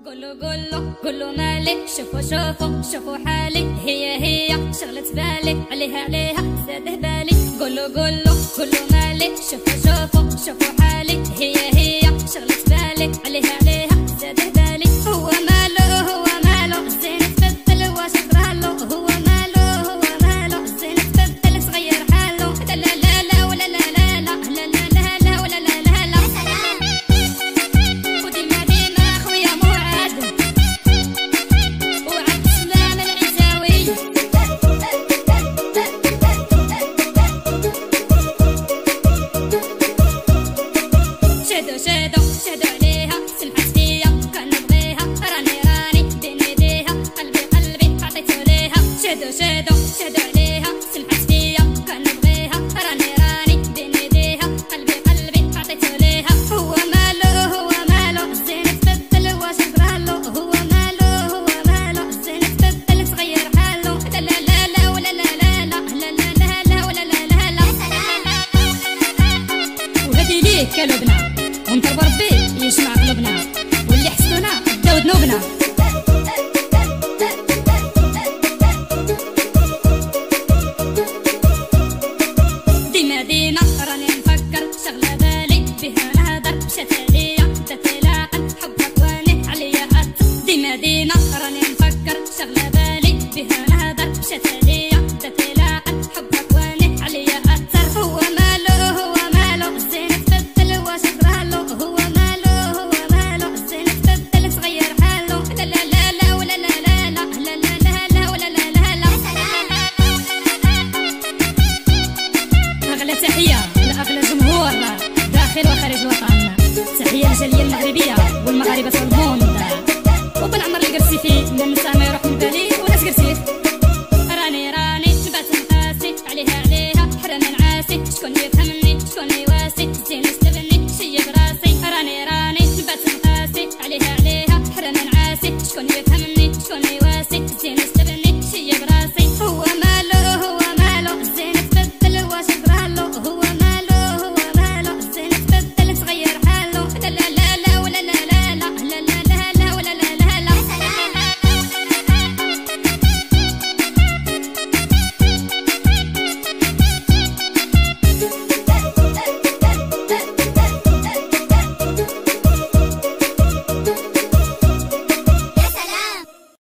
قولوا مالي، شوفوا حالي، هي شغلة بالي، عليها زاده بالي. قولوا مالي، شوفوا حالي، هي شغلة بالي، عليها زاده بالي. هو ماله زين تبدل واش طرالو، هو ماله زين تبدل صغير حالو. لا ولا لا ولا لا وديما خويا موعد وعد سلام العزاوي. شادو عليها سمحت فيا كان نبغيها، راني بين يديها، قلبي عطيتو ليها. شادو عليها سمحت فيا كان نبغيها، راني بين يديها، قلبي عطيتو ليها. هو ماله زين تبدل واش طرالو، هو ماله زين تبدل صغير حالو. لا ولا لا ولا لا وهدي ليك يا لبنى، ونطلب ربي يجمع قلوبنا، واللي حسدونا بداو ذنوبنا. ديما راني نفكر، شغلة بالي بها نهضر، مشات عليا دات العقل، حبك واني عليا أثر. ديما